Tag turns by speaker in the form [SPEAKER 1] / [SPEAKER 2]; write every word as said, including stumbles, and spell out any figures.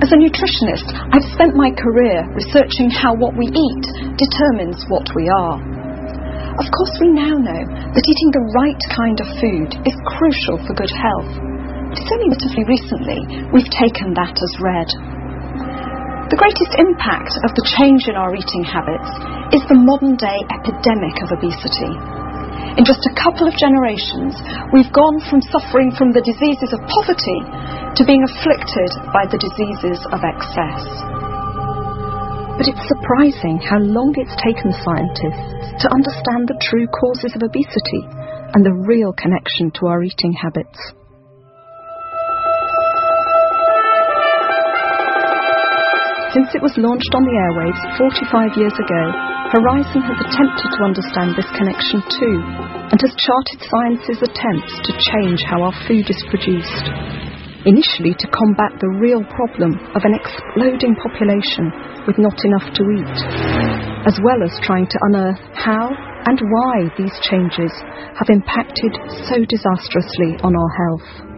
[SPEAKER 1] As a nutritionist, I've spent my career researching how what we eat determines what we are. Of course, we now know that eating the right kind of food is crucial for good health. But it's only relatively recently we've taken that as read. The greatest impact of the change in our eating habits is the modern-day epidemic of obesity. In just a couple of generations, we've gone from suffering from the diseases of poverty to being afflicted by the diseases of excess. But it's surprising how long it's taken scientists to understand the true causes of obesity and the real connection to our eating habits. Since it was launched on the airwaves forty-five years ago, Horizon has attempted to understand this connection too, and has charted science's attempts to change how our food is produced. Initially to combat the real problem of an exploding population with not enough to eat, as well as trying to unearth how and why these changes have impacted so disastrously on our health.